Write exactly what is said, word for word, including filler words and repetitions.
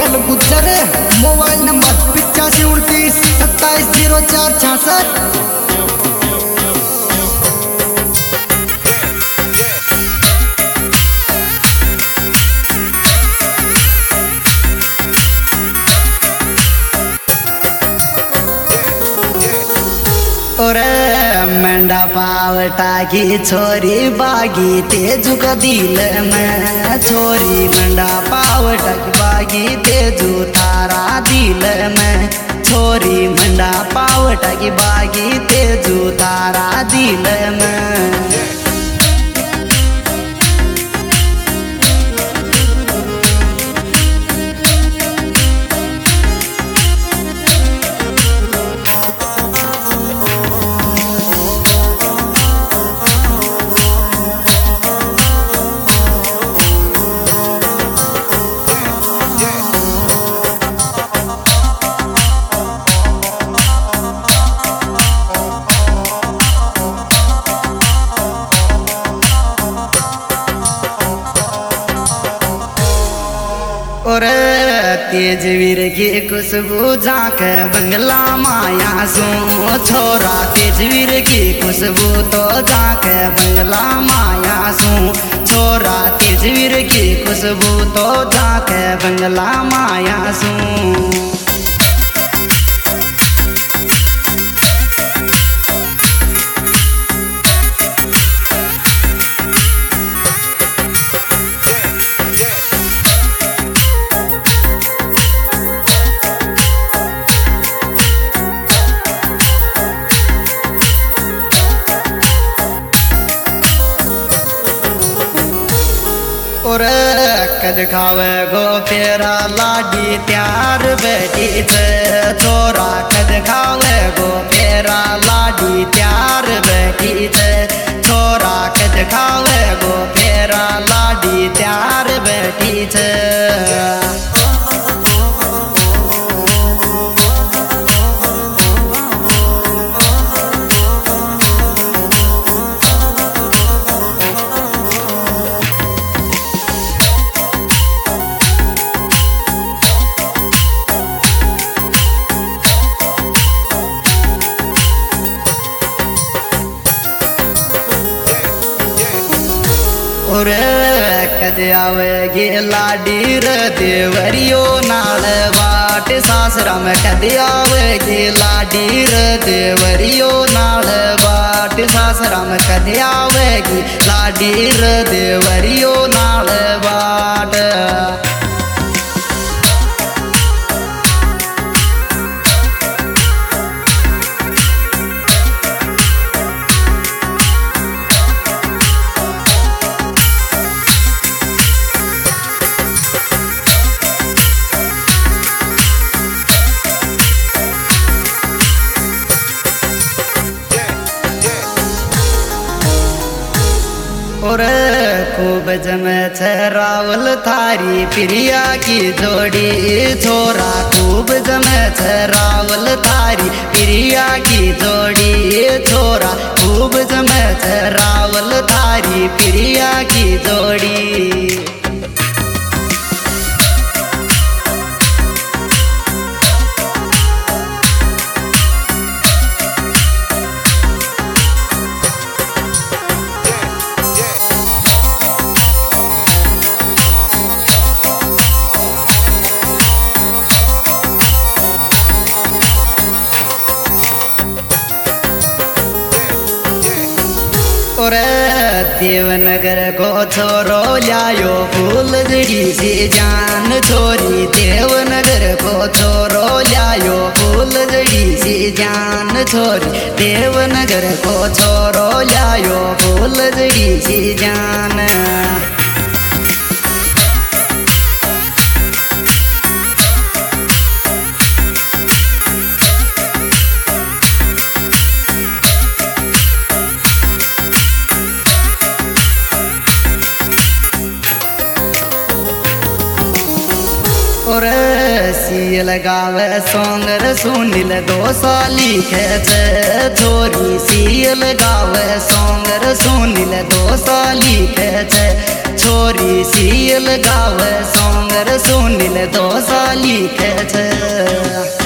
Patel Gujjar, mobile number पिचासी उनतीस सत्ताईस जीरो चार छियासठ। मंडा पावटा की छोरी बागी तेजू का दिल में, छोरी मंडा पावटा की बागी तेजू तारा दिल में, छोरी मंडा पावटा की बागी तेजू तारा दिल में। तेजवीर की खुशबू जाके बंगला माया सो, छोरा तेजवीर की खुशबू तो जाके बंगला माया सो, छोरा तेजवीर की खुशबू तो जाके बंगला माया सो। कद खावे गो फेरा लाडी त्यार बैठी थे, छोरा कद खावे गो फेरा लाडी त्यार बैठी थे, छोरा कद खावे गो फेरा लाडी त्यार बैठी थे। और कद आवेगी लाडी रे देवरियो नाल बाट, सासरा में कद आवेगी लाडी रे देवरियो नाल बाट, सासरा में कद आवेगी लाडी रे देवरियो नाल बाट। और खूब जमे छे रावल थारी प्रिया की जोड़ी, छोरा खूब जमे छे रावल थारी प्रिया की जोड़ी, छोरा खूब जमे छे रावल थारी प्रिया की जोड़ी। और देवनगर को छोरो लायो फूल जड़ी से जान, छोरी देवनगर को छोरो लायो फूल जड़ी से जान, छोरी देवनगर को छोरो लायो फूल जड़ी से जान। और सी लगावे सोंगर सुनील दो साली खेचे, छोरी सी लगावे सोंगर सुनील दो साली खेचे, छोरी सील गावे सोंगर सुनील दोसा लिखे छे।